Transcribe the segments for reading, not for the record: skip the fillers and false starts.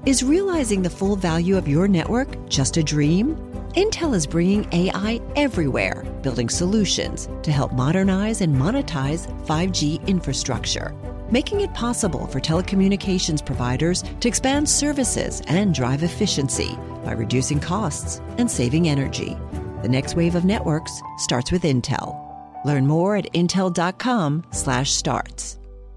Is realizing the full value of your network just a dream? Intel is bringing AI everywhere, building solutions to help modernize and monetize 5G infrastructure, making it possible for telecommunications providers to expand services and drive efficiency by reducing costs and saving energy. The next wave of networks starts with Intel. Learn more at intel.com/starts.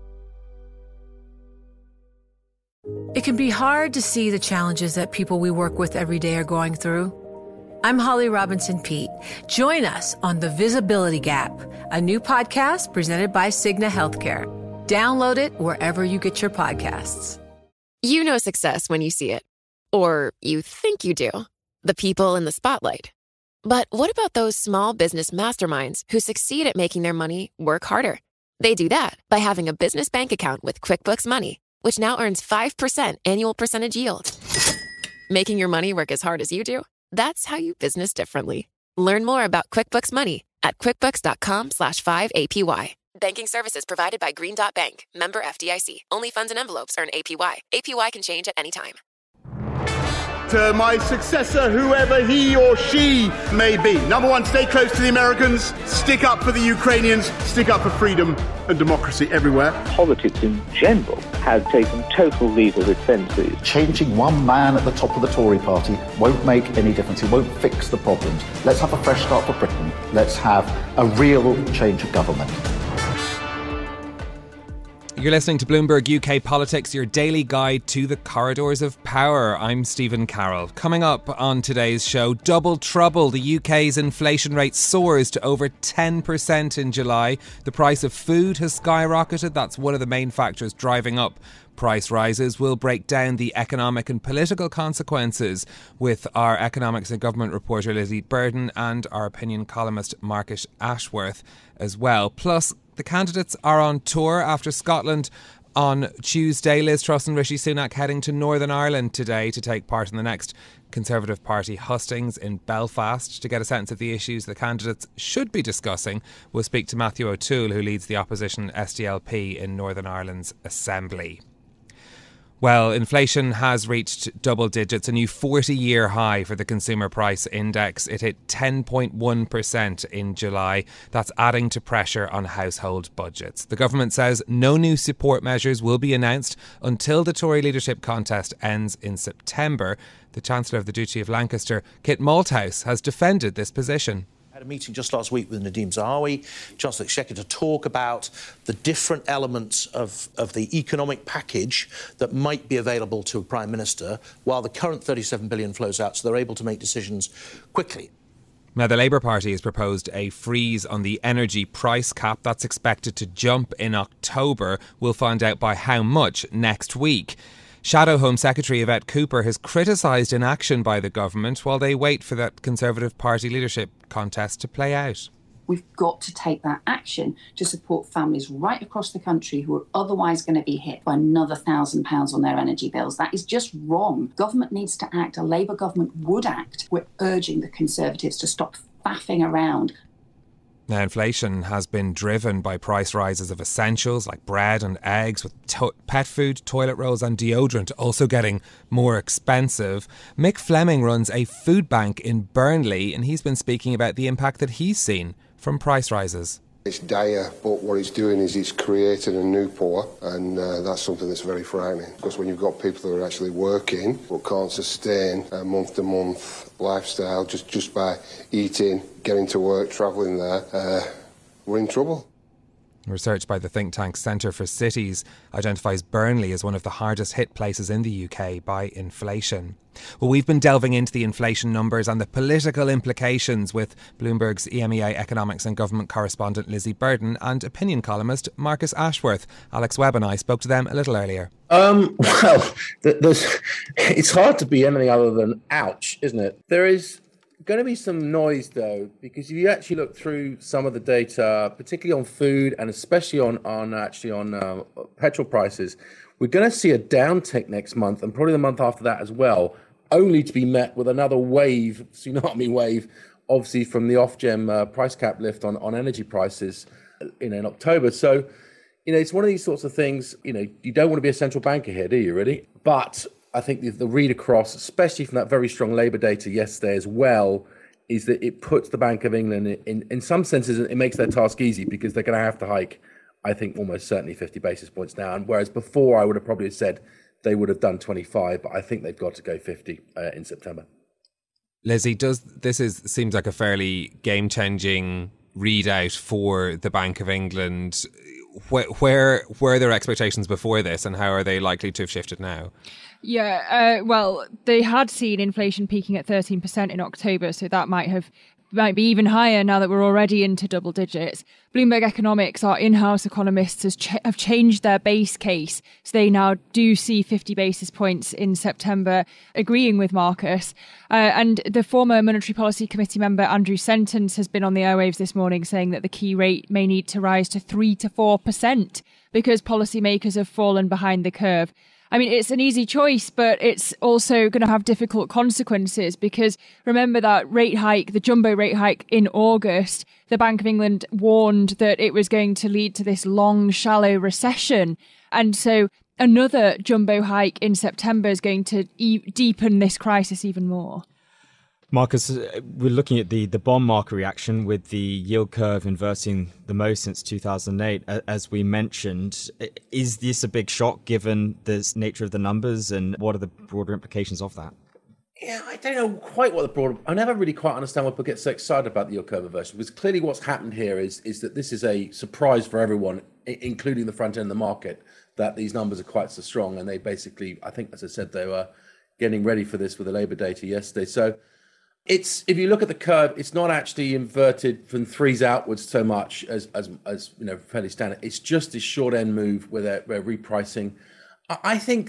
It can be hard to see the challenges that people we work with every day are going through. I'm Holly Robinson Peete. Join us on The Visibility Gap, a new podcast presented by Cigna Healthcare. Download it wherever you get your podcasts. You know success when you see it. Or you think you do. The people in the spotlight. But what about those small business masterminds who succeed at making their money work harder? They do that by having a business bank account with QuickBooks Money, which now earns 5% annual percentage yield. Making your money work as hard as you do? That's how you business differently. Learn more about QuickBooks Money at quickbooks.com/5APY. Banking services provided by Green Dot Bank. Member FDIC. Only funds and envelopes earn APY. APY can change at any time. To my successor, whoever he or she may be. Number one, stay close to the Americans, stick up for the Ukrainians, stick up for freedom and democracy everywhere. Politics in general has taken total leave of its senses. Changing one man at the top of the Tory party won't make any difference. It won't fix the problems. Let's have a fresh start for Britain. Let's have a real change of government. You're listening to Bloomberg UK Politics, your daily guide to the corridors of power. I'm Stephen Carroll. Coming up on today's show, double trouble. The UK's inflation rate soars to over 10% in July. The price of food has skyrocketed. That's one of the main factors driving up price rises. We'll break down the economic and political consequences with our economics and government reporter Lizzie Burden and our opinion columnist Marcus Ashworth as well. Plus, the candidates are on tour after Scotland on Tuesday. Liz Truss and Rishi Sunak heading to Northern Ireland today to take part in the next Conservative Party hustings in Belfast. To get a sense of the issues the candidates should be discussing, we'll speak to Matthew O'Toole, who leads the opposition SDLP in Northern Ireland's Assembly. Well, inflation has reached double digits, a new 40-year high for the Consumer Price Index. It hit 10.1% in July. That's adding to pressure on household budgets. The government says no new support measures will be announced until the Tory leadership contest ends in September. The Chancellor of the Duchy of Lancaster, Kit Malthouse, has defended this position. I had a meeting just last week with Nadhim Zahawi, Chancellor of the Exchequer, to talk about the different elements of the economic package that might be available to a Prime Minister while the current 37 billion flows out, so they're able to make decisions quickly. Now, the Labour Party has proposed a freeze on the energy price cap. That's expected to jump in October. We'll find out by how much next week. Shadow Home Secretary Yvette Cooper has criticised inaction by the government while they wait for that Conservative Party leadership contest to play out. We've got to take that action to support families right across the country who are otherwise going to be hit by another £1,000 on their energy bills. That is just wrong. Government needs to act. A Labour government would act. We're urging the Conservatives to stop faffing around. Now, inflation has been driven by price rises of essentials like bread and eggs, with pet food, toilet rolls and deodorant also getting more expensive. Mick Fleming runs a food bank in Burnley, and he's been speaking about the impact that he's seen from price rises. It's dire, but what it's doing is it's creating a new poor, and that's something that's very frightening. Because when you've got people that are actually working but can't sustain a month-to-month lifestyle just by eating, getting to work, travelling there, we're in trouble. Research by the think tank Centre for Cities identifies Burnley as one of the hardest hit places in the UK by inflation. Well, we've been delving into the inflation numbers and the political implications with Bloomberg's EMEA economics and government correspondent Lizzie Burden and opinion columnist Marcus Ashworth. Alex Webb and I spoke to them a little earlier. It's hard to be anything other than ouch, isn't it? There is going to be some noise, though, because if you actually look through some of the data, particularly on food and especially on petrol prices, we're going to see a downtick next month and probably the month after that as well, only to be met with another wave, tsunami wave, obviously from the Ofgem price cap lift on energy prices in October. So, it's one of these sorts of things, you don't want to be a central banker here, do you, really? But I think the read across, especially from that very strong labour data yesterday as well, is that it puts the Bank of England in some senses, it makes their task easy because they're going to have to hike, I think, almost certainly 50 basis points now. And whereas before I would have probably said they would have done 25, but I think they've got to go 50 in September. Lizzie, seems like a fairly game-changing readout for the Bank of England. Where were their expectations before this, and how are they likely to have shifted now? Yeah, well, they had seen inflation peaking at 13% in October, so that might be even higher now that we're already into double digits. Bloomberg Economics, our in-house economists, have changed their base case. So they now do see 50 basis points in September, agreeing with Marcus. And the former Monetary Policy Committee member, Andrew Sentence, has been on the airwaves this morning saying that the key rate may need to rise to 3 to 4% because policymakers have fallen behind the curve. I mean, it's an easy choice, but it's also going to have difficult consequences because remember that rate hike, the jumbo rate hike in August, the Bank of England warned that it was going to lead to this long, shallow recession. And so another jumbo hike in September is going to deepen this crisis even more. Marcus, we're looking at the bond market reaction with the yield curve inverting the most since 2008. As we mentioned, is this a big shock given the nature of the numbers, and what are the broader implications of that? Yeah, I don't know quite what the broader... I never really quite understand why people get so excited about the yield curve inversion, because clearly what's happened here is that this is a surprise for everyone, including the front end of the market, that these numbers are quite so strong. And they basically, I think, as I said, they were getting ready for this with the labour data yesterday. So if you look at the curve, it's not actually inverted from threes outwards so much as you know, fairly standard. It's just this short end move where they're repricing. I think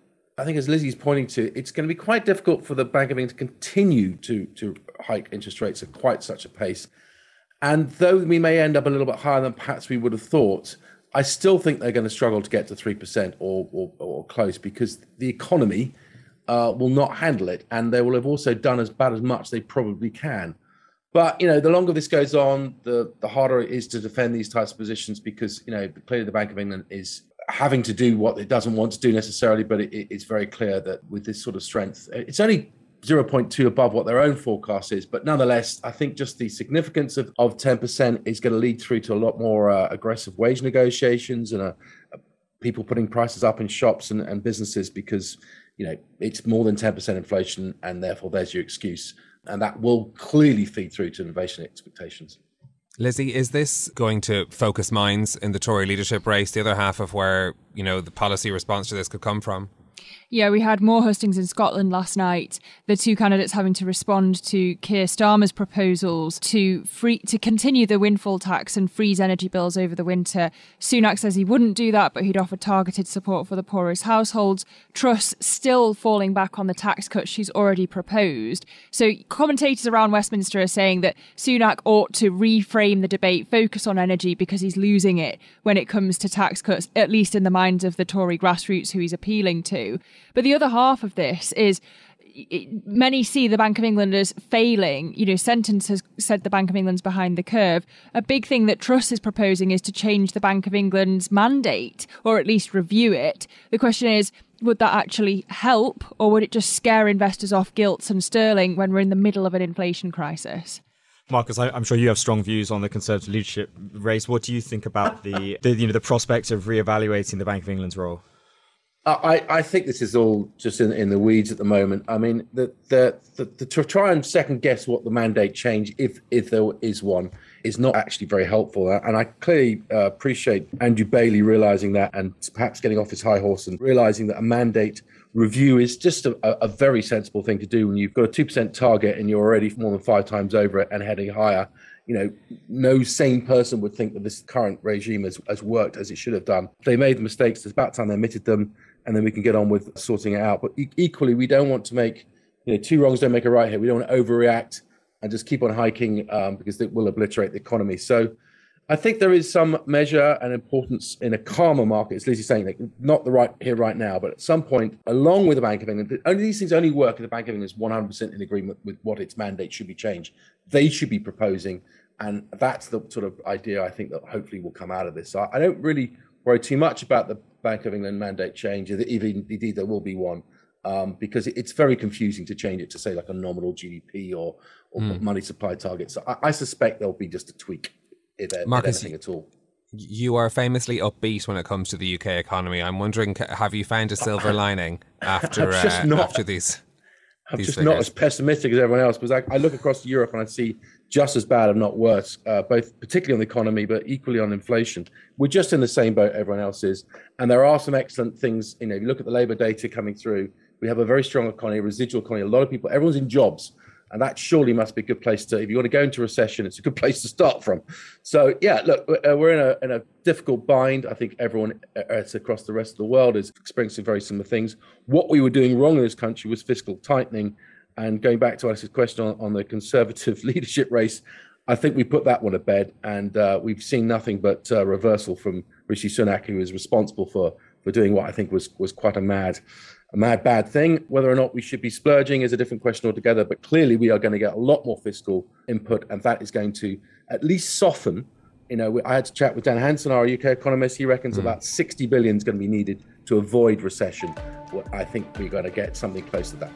as Lizzie's pointing to, it's going to be quite difficult for the Bank of England to continue to hike interest rates at quite such a pace. And though we may end up a little bit higher than perhaps we would have thought, I still think they're going to struggle to get to 3% or close, because the economy will not handle it, and they will have also done about as much they probably can. But, you know, the longer this goes on, the harder it is to defend these types of positions, because, you know, clearly the Bank of England is having to do what it doesn't want to do necessarily, but it's very clear that with this sort of strength, it's only 0.2 above what their own forecast is. But nonetheless, I think just the significance of 10% is going to lead through to a lot more aggressive wage negotiations and people putting prices up in shops and businesses, because, you know, it's more than 10% inflation, and therefore there's your excuse. And that will clearly feed through to inflation expectations. Lizzie, is this going to focus minds in the Tory leadership race, the other half of where, you know, the policy response to this could come from? Yeah, we had more hustings in Scotland last night. The two candidates having to respond to Keir Starmer's proposals to continue the windfall tax and freeze energy bills over the winter. Sunak says he wouldn't do that, but he'd offer targeted support for the poorest households. Truss still falling back on the tax cuts she's already proposed. So commentators around Westminster are saying that Sunak ought to reframe the debate, focus on energy, because he's losing it when it comes to tax cuts, at least in the minds of the Tory grassroots who he's appealing to. But the other half of this is many see the Bank of England as failing. You know, Sentence has said the Bank of England's behind the curve. A big thing that Truss is proposing is to change the Bank of England's mandate, or at least review it. The question is, would that actually help, or would it just scare investors off gilts and sterling when we're in the middle of an inflation crisis? Marcus, I'm sure you have strong views on the Conservative leadership race. What do you think about the prospect of reevaluating the Bank of England's role? I think this is all just in the weeds at the moment. I mean, to try and second guess what the mandate change, if there is one, is not actually very helpful. And I clearly appreciate Andrew Bailey realising that, and perhaps getting off his high horse and realising that a mandate review is just a very sensible thing to do when you've got a 2% target and you're already more than 5 times over it and heading higher. You know, no sane person would think that this current regime has worked as it should have done. They made the mistakes. It's about time they admitted them, and then we can get on with sorting it out. But equally, we don't want to make, you know, 2 wrongs don't make a right here. We don't want to overreact and just keep on hiking because it will obliterate the economy. So I think there is some measure and importance in a calmer market, as Lizzie's saying, like, not the right here right now, but at some point, along with the Bank of England, these things only work if the Bank of England is 100% in agreement with what its mandate should be changed. They should be proposing, and that's the sort of idea I think that hopefully will come out of this. So I don't really worry too much about the Bank of England mandate change, if indeed there will be one. because it's very confusing to change it to say like a nominal GDP or money supply target. So I suspect there'll be just a tweak, if anything at all. You are famously upbeat when it comes to the UK economy. I'm wondering, have you found a silver lining after these? I'm just not as pessimistic as everyone else, because I look across Europe and I see just as bad, if not worse, both particularly on the economy, but equally on inflation. We're just in the same boat everyone else is. And there are some excellent things. If you look at the labour data coming through, we have a very strong economy, a residual economy. A lot of people, everyone's in jobs. And that surely must be a good place to, if you want to go into recession, it's a good place to start from. So, yeah, look, we're in a difficult bind. I think everyone across the rest of the world is experiencing very similar things. What we were doing wrong in this country was fiscal tightening. And going back to Alex's question on the Conservative leadership race, I think we put that one to bed. And we've seen nothing but reversal from Rishi Sunak, who is responsible for doing what I think was quite a mad bad thing. Whether or not we should be splurging is a different question altogether, but clearly we are going to get a lot more fiscal input, and that is going to at least soften. I had to chat with Dan Hansen, our UK economist. He reckons about 60 billion is going to be needed to avoid recession. Well, I think we're going to get something close to that.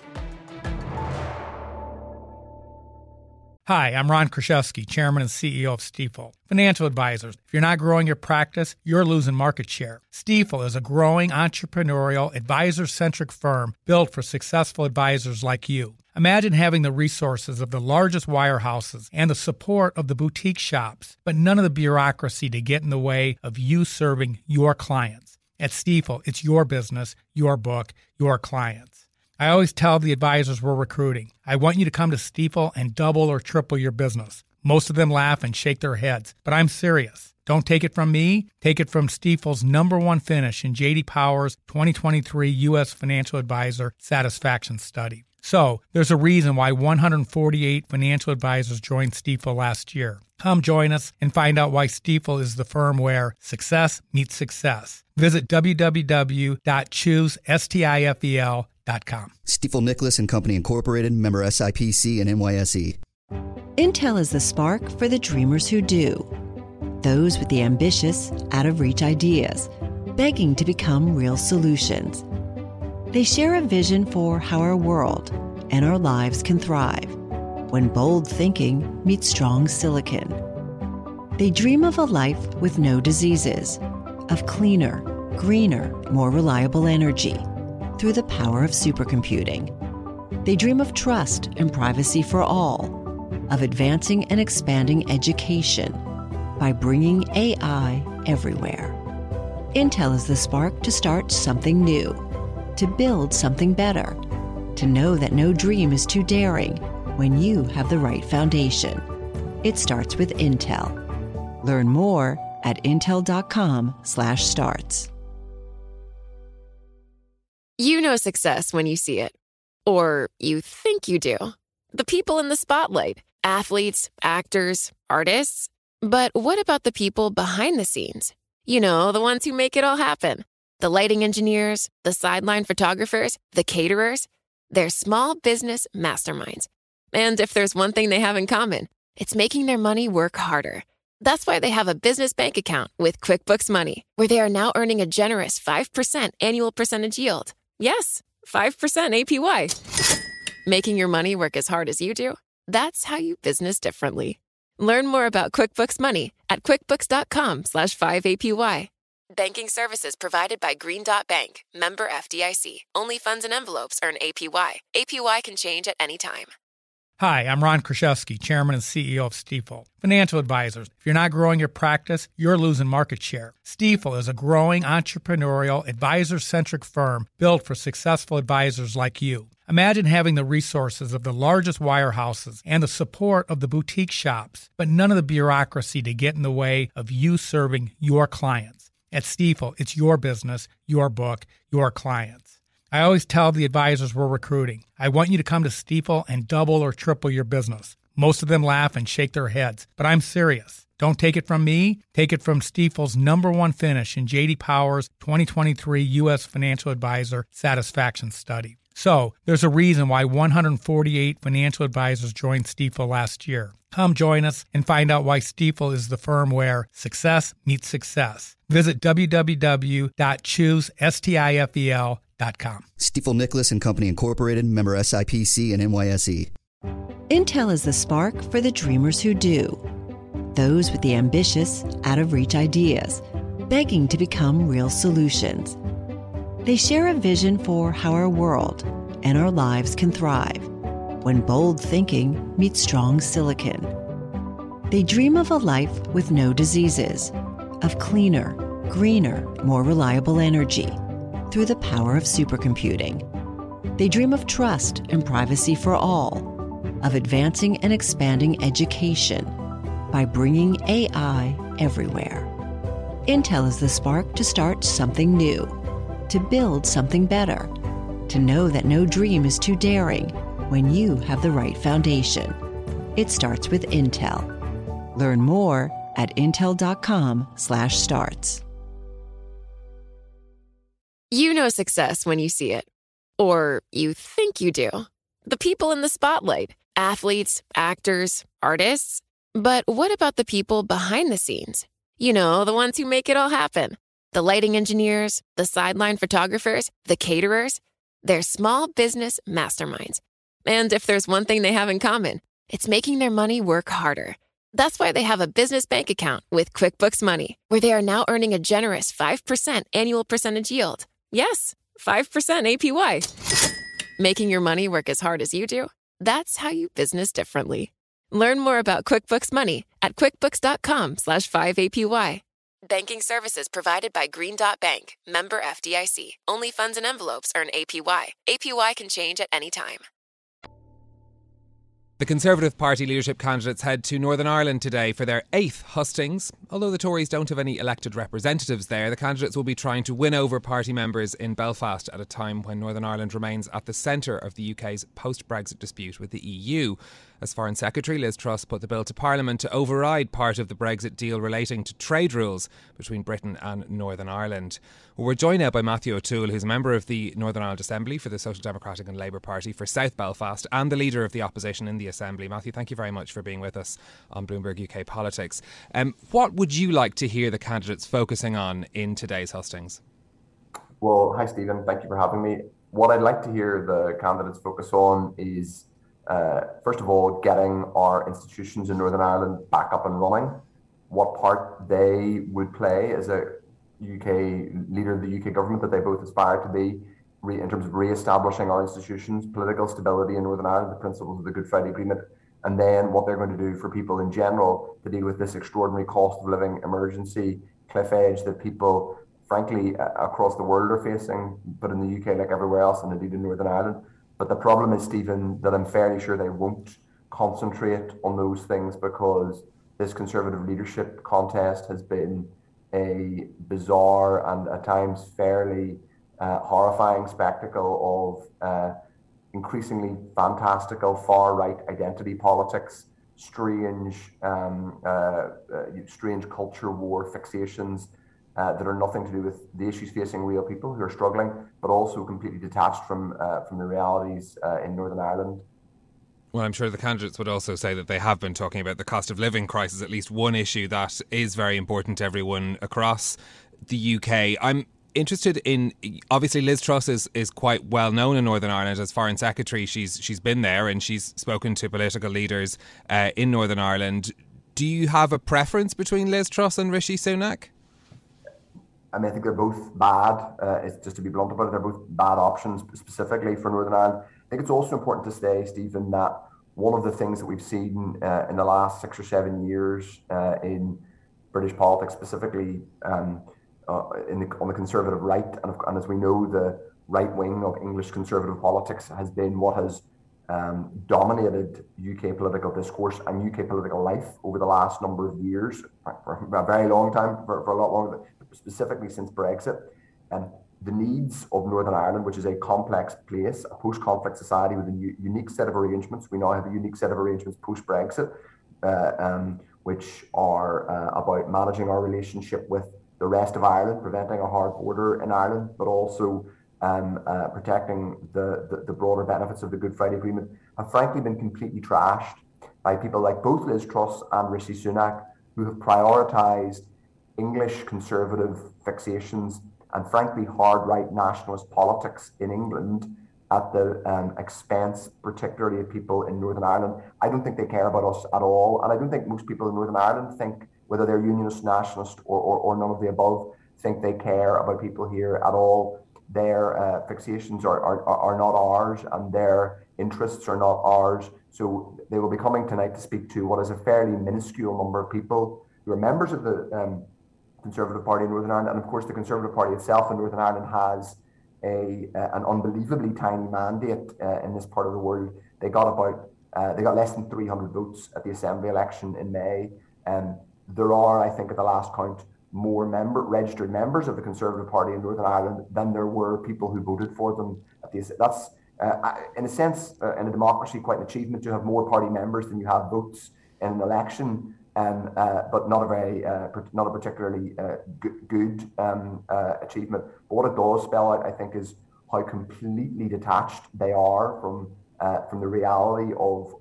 Hi, I'm Ron Kraszewski, Chairman and CEO of Stifel. Financial advisors, if you're not growing your practice, you're losing market share. Stifel is a growing, entrepreneurial, advisor-centric firm built for successful advisors like you. Imagine having the resources of the largest wirehouses and the support of the boutique shops, but none of the bureaucracy to get in the way of you serving your clients. At Stifel, it's your business, your book, your clients. I always tell the advisors we're recruiting, I want you to come to Stifel and double or triple your business. Most of them laugh and shake their heads, but I'm serious. Don't take it from me. Take it from Stifel's #1 finish in J.D. Power's 2023 U.S. Financial Advisor Satisfaction Study. So, there's a reason why 148 financial advisors joined Stifel last year. Come join us and find out why Stifel is the firm where success meets success. Visit www.choosestifel.com. Stifel Nicholas and Company Incorporated, member SIPC and NYSE. Intel is the spark for the dreamers who do. Those with the ambitious, out-of-reach ideas, begging to become real solutions. They share a vision for how our world and our lives can thrive when bold thinking meets strong silicon. They dream of a life with no diseases, of cleaner, greener, more reliable energy through the power of supercomputing. They dream of trust and privacy for all, of advancing and expanding education by bringing AI everywhere. Intel is the spark to start something new, to build something better, to know that no dream is too daring when you have the right foundation. It starts with Intel. Learn more at intel.com/starts. You know success when you see it. Or you think you do. The people in the spotlight. Athletes, actors, artists. But what about the people behind the scenes? You know, the ones who make it all happen. The lighting engineers, the sideline photographers, the caterers. They're small business masterminds. And if there's one thing they have in common, it's making their money work harder. That's why they have a business bank account with QuickBooks Money, where they are now earning a generous 5% annual percentage yield. Yes, 5% APY. Making your money work as hard as you do? That's how you business differently. Learn more about QuickBooks Money at quickbooks.com/5APY. Banking services provided by Green Dot Bank, member FDIC. Only funds and envelopes earn APY. APY can change at any time. Hi, I'm Ron Kraszewski, Chairman and CEO of Stifel. Financial advisors, if you're not growing your practice, you're losing market share. Stifel is a growing, entrepreneurial, advisor-centric firm built for successful advisors like you. Imagine having the resources of the largest wirehouses and the support of the boutique shops, but none of the bureaucracy to get in the way of you serving your clients. At Stifel, it's your business, your book, your clients. I always tell the advisors we're recruiting, I want you to come to Stifel and double or triple your business. Most of them laugh and shake their heads, but I'm serious. Don't take it from me. Take it from Stifel's #1 finish in J.D. Power's 2023 U.S. Financial Advisor Satisfaction Study. So, there's a reason why 148 financial advisors joined Stifel last year. Come join us and find out why Stifel is the firm where success meets success. Visit www.choosestifel.com. Stifel Nicholas and Company Incorporated, member SIPC and NYSE. Intel is the spark for the dreamers who do. Those with the ambitious, out-of-reach ideas, begging to become real solutions. They share a vision for how our world and our lives can thrive when bold thinking meets strong silicon. They dream of a life with no diseases, of cleaner, greener, more reliable energy through the power of supercomputing. They dream of trust and privacy for all, of advancing and expanding education by bringing AI everywhere. Intel is the spark to start something new, to build something better, to know that no dream is too daring when you have the right foundation. It starts with Intel. Learn more at intel.com/starts. You know success when you see it. Or you think you do. The people in the spotlight. Athletes, actors, artists. But what about the people behind the scenes? You know, the ones who make it all happen. The lighting engineers, the sideline photographers, the caterers. They're small business masterminds. And if there's one thing they have in common, it's making their money work harder. That's why they have a business bank account with QuickBooks Money, where they are now earning a generous 5% annual percentage yield. Yes, 5% APY. Making your money work as hard as you do? That's how you business differently. Learn more about QuickBooks Money at quickbooks.com/5APY. Banking services provided by Green Dot Bank, member FDIC. Only funds and envelopes earn APY. APY can change at any time. The Conservative Party leadership candidates head to Northern Ireland today for their 8th hustings. Although the Tories don't have any elected representatives there, the candidates will be trying to win over party members in Belfast at a time when Northern Ireland remains at the centre of the UK's post-Brexit dispute with the EU. As Foreign Secretary, Liz Truss put the bill to Parliament to override part of the Brexit deal relating to trade rules between Britain and Northern Ireland. Well, we're joined now by Matthew O'Toole, who's a member of the Northern Ireland Assembly for the Social Democratic and Labour Party for South Belfast and the leader of the opposition in the Assembly. Matthew, thank you very much for being with us on Bloomberg UK Politics. What would you like to hear the candidates focusing on in today's hustings? Well, hi Stephen, thank you for having me. What I'd like to hear the candidates focus on is first of all, getting our institutions in Northern Ireland back up and running, what part they would play as a UK leader of the UK government that they both aspire to be in terms of re-establishing our institutions, political stability in Northern Ireland, the principles of the Good Friday Agreement, and then what they're going to do for people in general to deal with this extraordinary cost of living emergency cliff edge that people, frankly, across the world are facing, but in the UK like everywhere else, and indeed in Northern Ireland. But the problem is, Stephen, that I'm fairly sure they won't concentrate on those things because this Conservative leadership contest has been a bizarre and at times fairly horrifying spectacle of increasingly fantastical far-right identity politics, strange culture war fixations that are nothing to do with the issues facing real people who are struggling, but also completely detached from the realities in Northern Ireland. Well, I'm sure the candidates would also say that they have been talking about the cost of living crisis, at least one issue that is very important to everyone across the UK. I'm interested in, obviously Liz Truss is quite well known in Northern Ireland as Foreign Secretary. She's been there and she's spoken to political leaders in Northern Ireland. Do you have a preference between Liz Truss and Rishi Sunak? I mean, I think they're both bad. It's just to be blunt about it, they're both bad options specifically for Northern Ireland. I think it's also important to say, Stephen, that one of the things that we've seen in the last 6 or 7 years in British politics, specifically on the Conservative right, and as we know, the right wing of English Conservative politics has been what has dominated UK political discourse and UK political life over the last number of years, for a very long time, for a lot longer, specifically since Brexit. And the needs of Northern Ireland, which is a complex place, a post-conflict society with a unique set of arrangements. We now have a unique set of arrangements post-Brexit, which are about managing our relationship with the rest of Ireland, preventing a hard border in Ireland, but also protecting the broader benefits of the Good Friday Agreement, have frankly been completely trashed by people like both Liz Truss and Rishi Sunak, who have prioritised English Conservative fixations and frankly hard-right nationalist politics in England at the expense, particularly of people in Northern Ireland. I don't think they care about us at all, and I don't think most people in Northern Ireland think, whether they're unionist, nationalist, or none of the above, think they care about people here at all. Their fixations are not ours, and their interests are not ours. So they will be coming tonight to speak to what is a fairly minuscule number of people who are members of the Conservative Party in Northern Ireland. And of course, the Conservative Party itself in Northern Ireland has an unbelievably tiny mandate in this part of the world. They got less than 300 votes at the Assembly election in May. There are, I think, at the last count, more registered members of the Conservative Party in Northern Ireland than there were people who voted for them. That's, in a sense, in a democracy, quite an achievement to have more party members than you have votes in an election, but not a particularly good achievement. But what it does spell out, I think, is how completely detached they are from the reality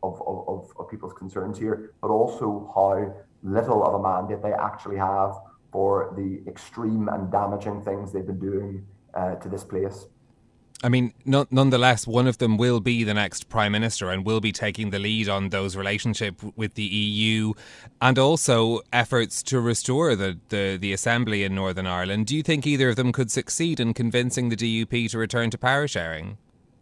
of people's concerns here, but also how little of a mandate they actually have for the extreme and damaging things they've been doing to this place. I mean, nonetheless, one of them will be the next Prime Minister and will be taking the lead on those relationships with the EU and also efforts to restore the Assembly in Northern Ireland. Do you think either of them could succeed in convincing the DUP to return to power sharing?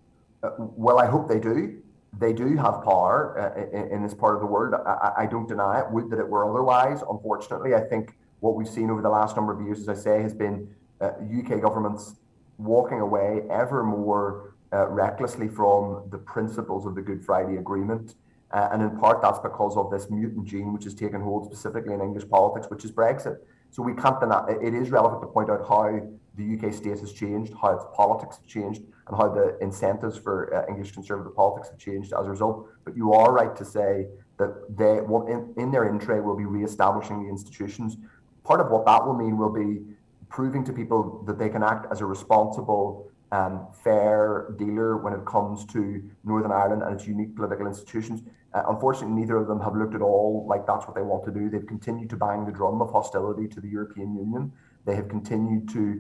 Well, I hope they do. They do have power in this part of the world. I don't deny it. Would that it were otherwise. Unfortunately, I think what we've seen over the last number of years, as I say, has been UK governments walking away ever more recklessly from the principles of the Good Friday Agreement. And in part, that's because of this mutant gene which has taken hold specifically in English politics, which is Brexit. So we can't deny, it is relevant to point out how the UK state has changed, how its politics have changed, and how the incentives for English Conservative politics have changed as a result. But you are right to say that they, in their in-tray, will be re-establishing the institutions. Part of what that will mean will be proving to people that they can act as a responsible, fair dealer when it comes to Northern Ireland and its unique political institutions. Unfortunately, neither of them have looked at all like that's what they want to do. They've continued to bang the drum of hostility to the European Union. They have continued to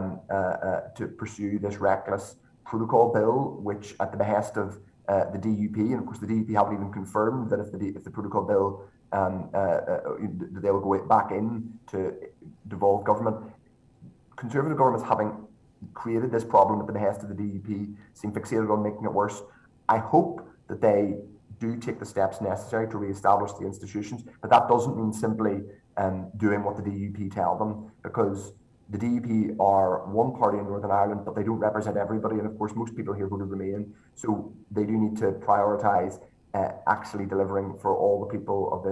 pursue this reckless protocol bill, which at the behest of the DUP, and of course the DUP haven't even confirmed that if the protocol bill, they will go back in to devolve government. Conservative governments, having created this problem at the behest of the DUP, seem fixated on making it worse. I hope that they do take the steps necessary to re-establish the institutions, but that doesn't mean simply doing what the DUP tell them, because the DUP are one party in Northern Ireland, but they don't represent everybody, and of course most people here voted Remain, so they do need to prioritise actually delivering for all the people of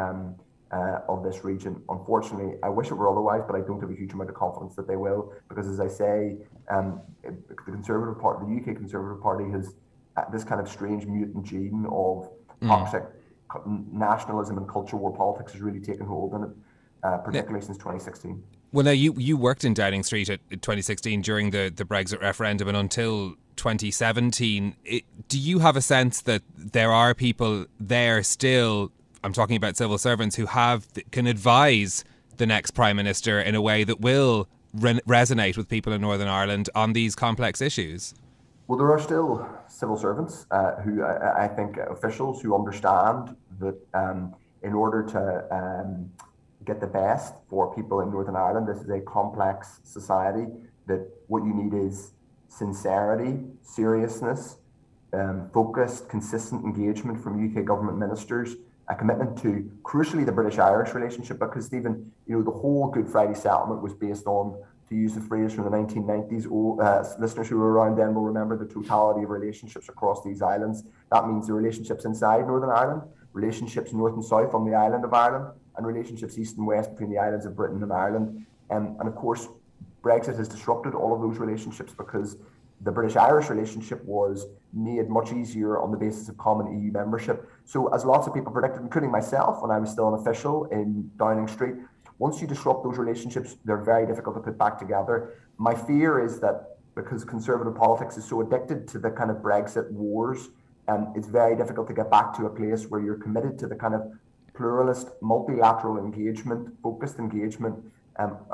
this region. Unfortunately, I wish it were otherwise, but I don't have a huge amount of confidence that they will, because as I say, the Conservative Party, the UK Conservative Party, has this kind of strange mutant gene of toxic nationalism and culture war politics has really taken hold in it, particularly since 2016. Well, now you worked in Downing Street at 2016 during the Brexit referendum and until 2017. Do you have a sense that there are people there still, I'm talking about civil servants, who can advise the next Prime Minister in a way that will resonate with people in Northern Ireland on these complex issues? Well, there are still civil servants who I think officials who understand that in order to get the best for people in Northern Ireland, this is a complex society, that what you need is sincerity, seriousness, focused, consistent engagement from UK government ministers, a commitment to, crucially, the British-Irish relationship, because, Stephen, the whole Good Friday settlement was based on, to use the phrase from the 1990s, listeners who were around then will remember the totality of relationships across these islands. That means the relationships inside Northern Ireland, relationships north and south on the island of Ireland, and relationships east and west between the islands of Britain and Ireland. And of course, Brexit has disrupted all of those relationships, because the British-Irish relationship was made much easier on the basis of common EU membership. So as lots of people predicted, including myself when I was still an official in Downing Street, once you disrupt those relationships, they're very difficult to put back together. My fear is that because Conservative politics is so addicted to the kind of Brexit wars, it's very difficult to get back to a place where you're committed to the kind of pluralist, multilateral engagement, focused engagement,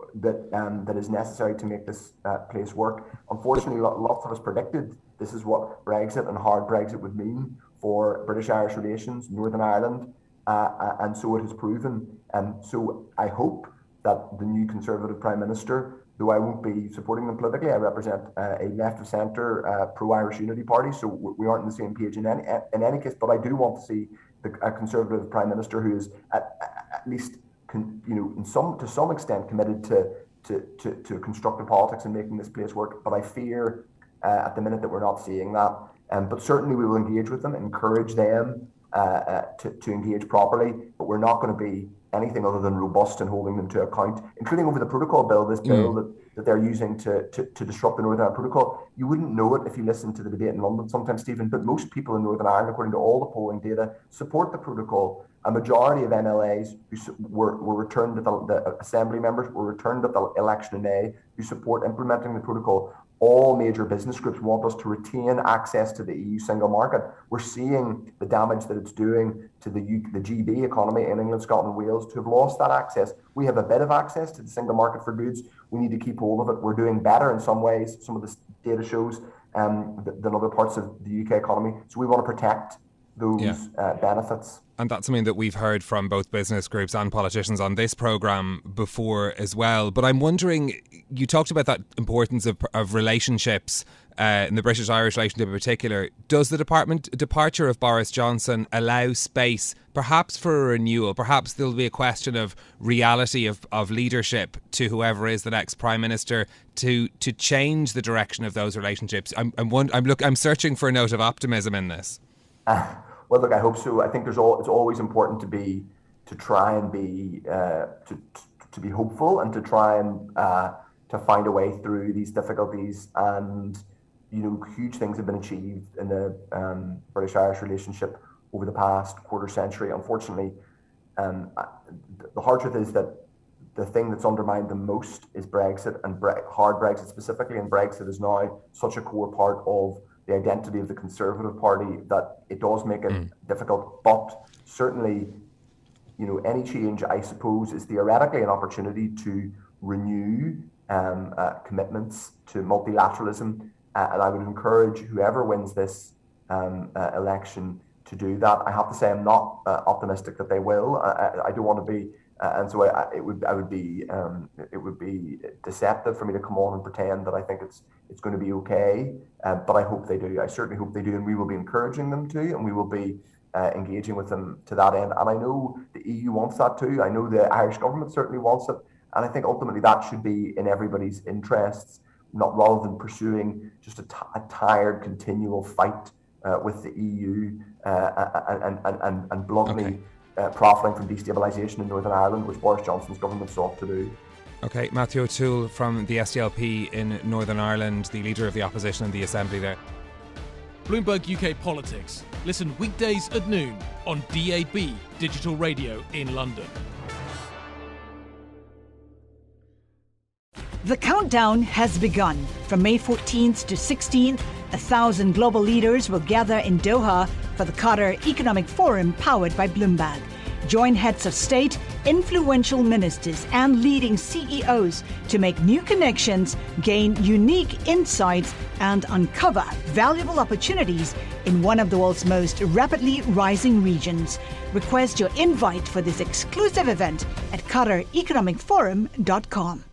that is necessary to make this place work. Unfortunately, lots of us predicted this is what Brexit and hard Brexit would mean for British-Irish relations, Northern Ireland, and so it has proven. So I hope that the new Conservative Prime Minister, though I won't be supporting them politically, I represent a left-of-centre pro-Irish unity party, so we aren't on the same page in any case, but I do want to see a Conservative Prime Minister who is at least, to some extent committed to constructive politics and making this place work. But I fear at the minute that we're not seeing that. But certainly we will engage with them, encourage them to engage properly, but we're not going to be anything other than robust in holding them to account, including over the protocol bill, this bill that they're using to disrupt the Northern Ireland Protocol. You wouldn't know it if you listened to the debate in London sometimes, Stephen, but most people in Northern Ireland, according to all the polling data, support the protocol. A majority of MLAs who were returned at the Assembly members were returned at the election in May who support implementing the protocol. All major business groups want us to retain access to the EU single market. We're seeing the damage that it's doing to the GB economy in England, Scotland, Wales to have lost that access. We have a bit of access to the single market for goods. We need to keep hold of it. We're doing better in some ways, some of the data shows, than other parts of the UK economy. So we want to protect those benefits. And that's something that we've heard from both business groups and politicians on this programme before as well. But I'm wondering, you talked about that importance of relationships in the British-Irish relationship in particular. Does the departure of Boris Johnson allow space perhaps for a renewal? Perhaps there'll be a question of reality of leadership to whoever is the next Prime Minister to change the direction of those relationships. I'm searching for a note of optimism in this. Well, look, I hope so. I think it's always important to try and be to be hopeful and to try and to find a way through these difficulties. And huge things have been achieved in the British-Irish relationship over the past quarter century. Unfortunately, the hard truth is that the thing that's undermined the most is Brexit and hard Brexit specifically. And Brexit is now such a core part of the identity of the Conservative Party that it does make it difficult. But certainly, any change, I suppose, is theoretically an opportunity to renew commitments to multilateralism. And I would encourage whoever wins this election to do that. I have to say I'm not optimistic that they will. I don't want to be, and so it would be deceptive for me to come on and pretend that I think it's going to be okay. But I hope they do. I certainly hope they do, and we will be encouraging them to, and we will be engaging with them to that end. And I know the EU wants that too. I know the Irish government certainly wants it, and I think ultimately that should be in everybody's interests, not rather than pursuing just a tired, continual fight with the EU and bluntly profiting from destabilisation in Northern Ireland, which Boris Johnson's government sought to do. OK, Matthew O'Toole from the SDLP in Northern Ireland, the leader of the opposition in the Assembly there. Bloomberg UK Politics. Listen weekdays at noon on DAB Digital Radio in London. The countdown has begun. From May 14th to 16th, 1,000 global leaders will gather in Doha for the Qatar Economic Forum powered by Bloomberg. Join heads of state, influential ministers, and leading CEOs to make new connections, gain unique insights, and uncover valuable opportunities in one of the world's most rapidly rising regions. Request your invite for this exclusive event at QatarEconomicForum.com.